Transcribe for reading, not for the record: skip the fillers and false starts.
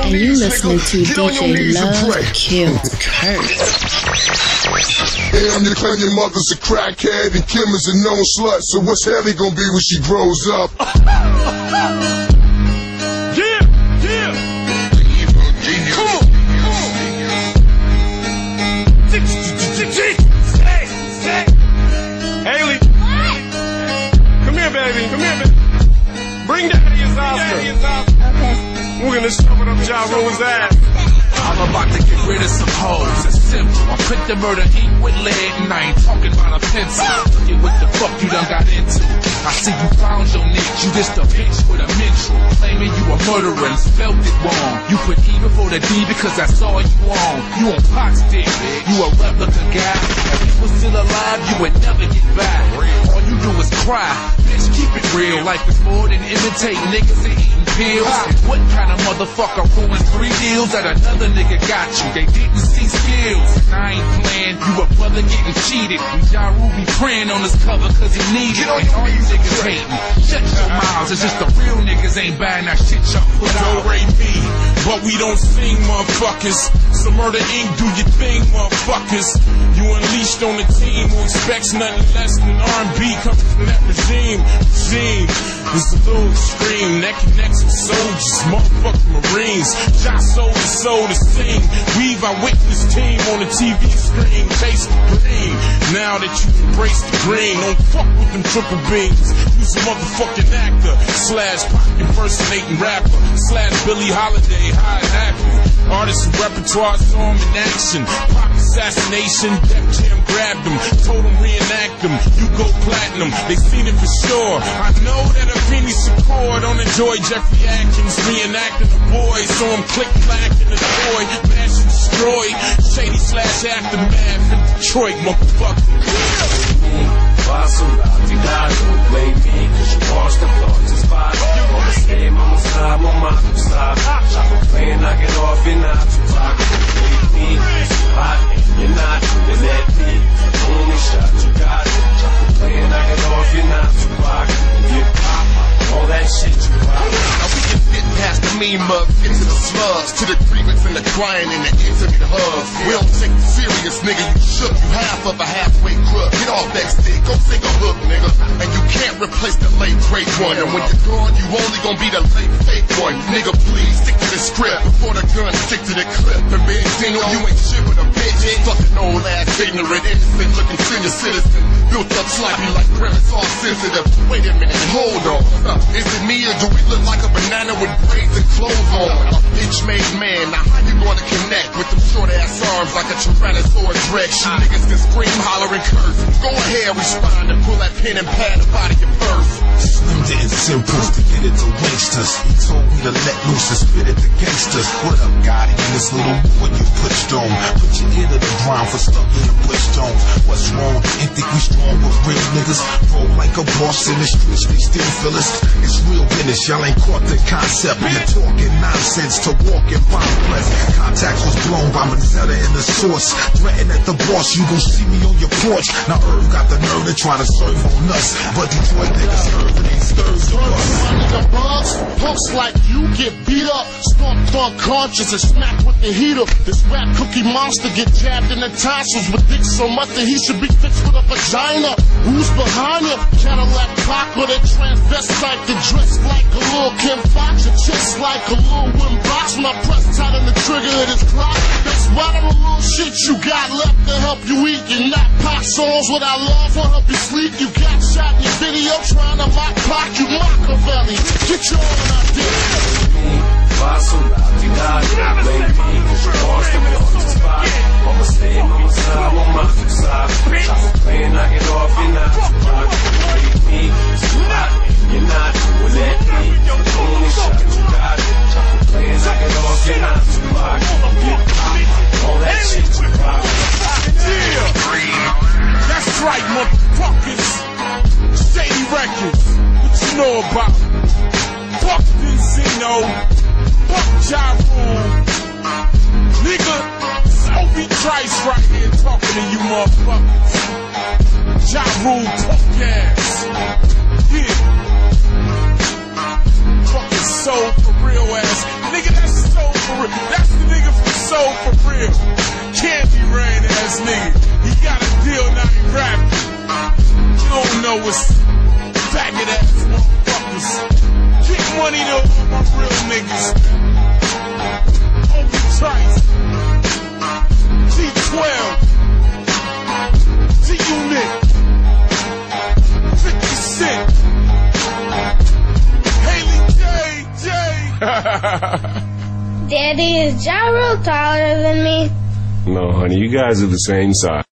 And you listening to DJ Love Killed Kurt. Damn, you claim your mother's a crackhead and Kim is a known slut. So what's Haley gonna be when she grows up? Yeah, yeah. Come on, Haley, come here, baby. Come here, baby. Bring Daddy his Oscar. Okay. We're gonna shove it up Ja Rule's ass. I'm about to get rid of some hoes, it's simple. I'm quick to murder ink with lead, and I ain't talking about a pencil. Look at what the fuck you done got into. I see you found your niche, you just a bitch with a mental. Claiming you a murderer and spelled it wrong. You put E before the D because that's all you on. You on Pac's dick, you a replica guy. If you was still alive, you would never get back. All you do is cry, bitch, keep it real. Life is more than imitating niggas and eating pills. What kind of motherfucker ruins 3 deals that another nigga got you? They didn't see skills. I ain't playing, you a brother getting cheated. And Ja Rule be praying on his cover cause he need it. And all you niggas hating, shut your mouths. It's just the real niggas ain't buying that shit y'all put out. Don't rate me, but we don't sing, motherfuckers. So Murder Inc., do your thing, motherfuckers. You unleashed on the team who expects nothing less than R&B coming from that regime. It's a little extreme, that connects with soldiers, motherfucking Marines. Ja sold his soul to sing. We've our witness team on the TV screen, chasing green. Now that you embrace the green, don't fuck with them triple beams. You's a motherfucking actor, / Pac impersonating rapper, / Billie Holiday, how it happened. Artists and repertoire saw him in action. Pac assassination, Def Jam grabbed him, told him reenact him. You go platinum, they seen it for sure. I know that Afeni Shakur don't enjoy Jeffrey Atkins reenacting the boy, so I'm click-clack in the toy, mash and destroy. Shady / Aftermath in Detroit, motherfucker. Don't blame me, cause you lost the thought to spot. On the same, on the side, on my side. Chopper playing, knock it off, you're not too rock. Blame me, it's hot, and you're not. They let me, only shot you got. Chopper playing, knock it off, you're not too rock. And you pop, all that shit you rock. Now we can get past the mean mugs, into the slugs, to the grievance and the crying and the intimate hugs. We don't take it serious, nigga, you shook, you half of a halfway crook. Get off that stick, go sing a hook, nigga. And you can't replace the late great one. And when you're gone, you only gonna be the late fake one. Nigga, please stick to the script before the gun, stick to the clip. And Benzino, you ain't shit with a bitch. Fucking old ass, ignorant, innocent looking senior citizen. Built up sloppy like premise, all sensitive. Wait a minute, hold on. Is it me or do we look like a banana with braids and clothes on? A bitch-made man, now how you gonna connect with them short-ass arms like a Tyrannosaurus Rex? You niggas can scream, holler, and curse. Go ahead, respond and pull that pen and pad up out of your purse. Slim didn't send proof to get it to wanksters. He told me to let loose and spit it to gangsters. What up, Gotti? This little boy you pushed on. Put your ear to the ground for stuck in the bush stones. What's wrong? Ain't think we strong with real niggas? Roll like a boss in the streets, they still feel us. It's real business, y'all ain't caught the concept. You're talking nonsense to walk in bomb press. Contacts was blown by Manzetta in the source. Threaten at the boss, you gon' see me on your porch. Now Irv got the nerve to try to serve on us, but Detroit niggas serve and ain't stirred to us. Punks like you get beat up, stomped unconscious and smacked with the heater. This rap cookie monster get jabbed in the tonsils with dick so much that he should be fixed with a vagina. Who's behind him? Cadillac clock or that transvestite that dress like a little Kim Fox, your chest like a little Wim Box. When I press tight on the trigger of this clock, that's why the little shit you got left to help you eat. You're not pop songs without love will help you sleep. You got shot in your video trying to mock Pac, you Machiavelli. Get your own idea. Don't blame me, cause you lost the thought to spot. On the same, on the side, on my side. Chopper playing, knock it off, you're not too rock. Blame me, it's hot, you're not. Well, let me, only shot you got. Chopper playing, knock it off, you're not too rock. You pop, all that shit you rock. Yeah, that's right, motherfuckers. Shady Records, what you know about? Fuck Benzino, fuck Ja Rule. Nigga, Sophie Trice right here talking to you motherfuckers. Ja Rule, punk ass. Yeah. Fucking soul for real ass. Nigga, that's soul for real. know for real. Candy rain ass nigga. He got a deal, now he rapping. You don't know what's faggot ass motherfuckers. Kick money to all my real niggas. Open Trice. G12. G-Unit. 50 Cent. Haley J. Daddy, is Ja Rule taller than me? No, honey, you guys are the same size.